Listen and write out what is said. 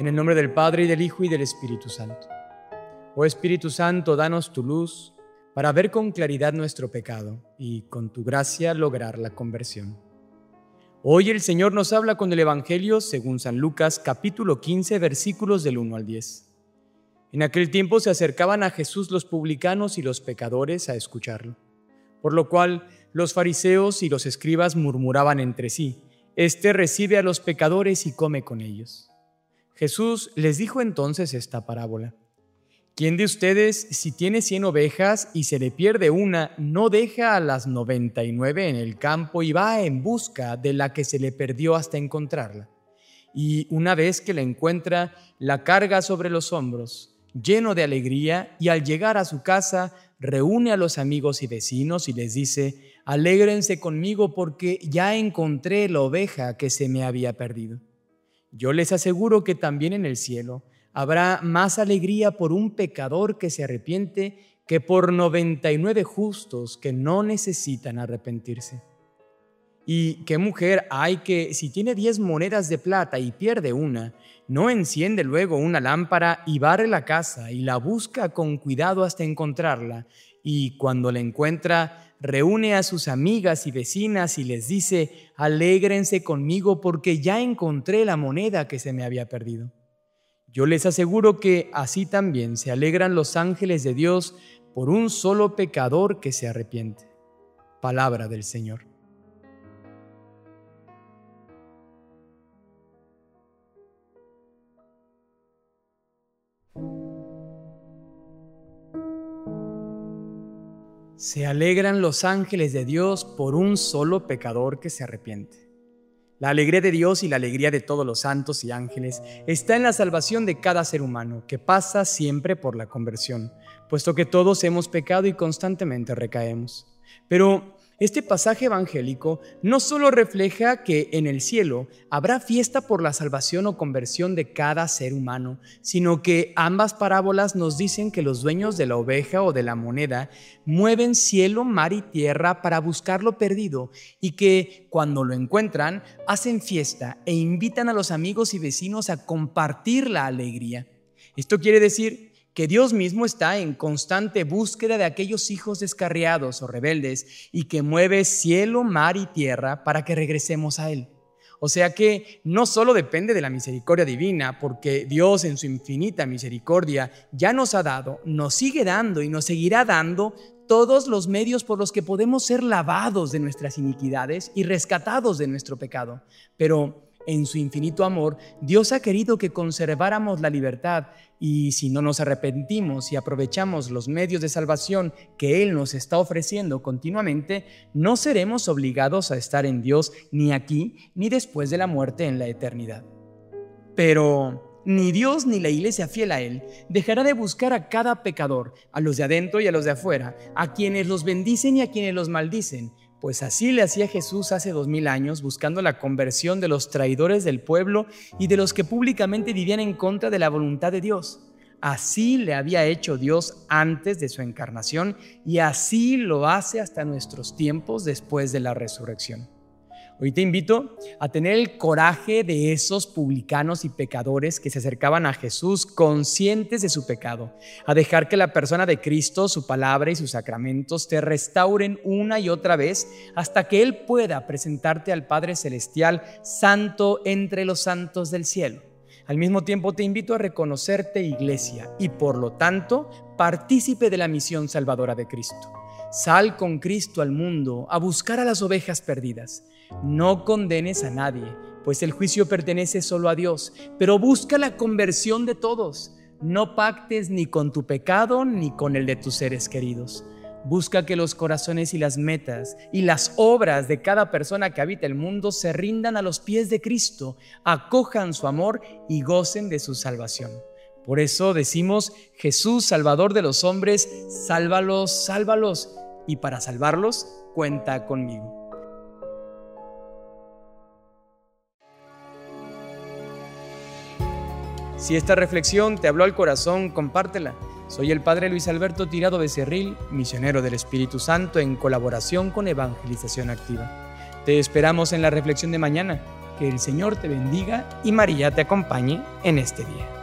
En el nombre del Padre, y del Hijo, y del Espíritu Santo. Oh Espíritu Santo, danos tu luz para ver con claridad nuestro pecado y con tu gracia lograr la conversión. Hoy el Señor nos habla con el Evangelio según San Lucas, capítulo 15, versículos del 1 al 10. En aquel tiempo se acercaban a Jesús los publicanos y los pecadores a escucharlo, por lo cual los fariseos y los escribas murmuraban entre sí: «Este recibe a los pecadores y come con ellos». Jesús les dijo entonces esta parábola: ¿Quién de ustedes, si tiene 100 ovejas y se le pierde una, no deja a las 99 en el campo y va en busca de la que se le perdió hasta encontrarla? Y una vez que la encuentra, la carga sobre los hombros, lleno de alegría, y al llegar a su casa, reúne a los amigos y vecinos y les dice: «Alégrense conmigo porque ya encontré la oveja que se me había perdido». Yo les aseguro que también en el cielo habrá más alegría por un pecador que se arrepiente que por 99 justos que no necesitan arrepentirse. ¿Y qué mujer hay que, si tiene 10 monedas de plata y pierde una, no enciende luego una lámpara y barre la casa y la busca con cuidado hasta encontrarla? Y cuando la encuentra, reúne a sus amigas y vecinas y les dice: «Alégrense conmigo porque ya encontré la moneda que se me había perdido». Yo les aseguro que así también se alegran los ángeles de Dios por un solo pecador que se arrepiente. Palabra del Señor. Se alegran los ángeles de Dios por un solo pecador que se arrepiente. La alegría de Dios y la alegría de todos los santos y ángeles está en la salvación de cada ser humano, que pasa siempre por la conversión, puesto que todos hemos pecado y constantemente recaemos. Pero este pasaje evangélico no solo refleja que en el cielo habrá fiesta por la salvación o conversión de cada ser humano, sino que ambas parábolas nos dicen que los dueños de la oveja o de la moneda mueven cielo, mar y tierra para buscar lo perdido, y que cuando lo encuentran hacen fiesta e invitan a los amigos y vecinos a compartir la alegría. Esto quiere decir que Dios mismo está en constante búsqueda de aquellos hijos descarriados o rebeldes y que mueve cielo, mar y tierra para que regresemos a Él. O sea que no solo depende de la misericordia divina, porque Dios en su infinita misericordia ya nos ha dado, nos sigue dando y nos seguirá dando todos los medios por los que podemos ser lavados de nuestras iniquidades y rescatados de nuestro pecado. Pero en su infinito amor, Dios ha querido que conserváramos la libertad, y si no nos arrepentimos y aprovechamos los medios de salvación que Él nos está ofreciendo continuamente, no seremos obligados a estar en Dios ni aquí ni después de la muerte en la eternidad. Pero ni Dios ni la Iglesia fiel a Él dejará de buscar a cada pecador, a los de adentro y a los de afuera, a quienes los bendicen y a quienes los maldicen. Pues así le hacía Jesús hace 2000 años, buscando la conversión de los traidores del pueblo y de los que públicamente vivían en contra de la voluntad de Dios. Así le había hecho Dios antes de su encarnación y así lo hace hasta nuestros tiempos después de la resurrección. Hoy te invito a tener el coraje de esos publicanos y pecadores que se acercaban a Jesús conscientes de su pecado, a dejar que la persona de Cristo, su palabra y sus sacramentos te restauren una y otra vez hasta que Él pueda presentarte al Padre Celestial, santo entre los santos del cielo. Al mismo tiempo te invito a reconocerte iglesia y por lo tanto partícipe de la misión salvadora de Cristo. Sal con Cristo al mundo a buscar a las ovejas perdidas. No condenes a nadie, pues el juicio pertenece solo a Dios, pero busca la conversión de todos. No pactes ni con tu pecado ni con el de tus seres queridos. Busca que los corazones y las metas y las obras de cada persona que habita el mundo se rindan a los pies de Cristo, acojan su amor y gocen de su salvación. Por eso decimos: Jesús, Salvador de los hombres, sálvalos, sálvalos. Y para salvarlos, cuenta conmigo. Si esta reflexión te habló al corazón, compártela. Soy el Padre Luis Alberto Tirado Becerril, misionero del Espíritu Santo en colaboración con Evangelización Activa. Te esperamos en la reflexión de mañana. Que el Señor te bendiga y María te acompañe en este día.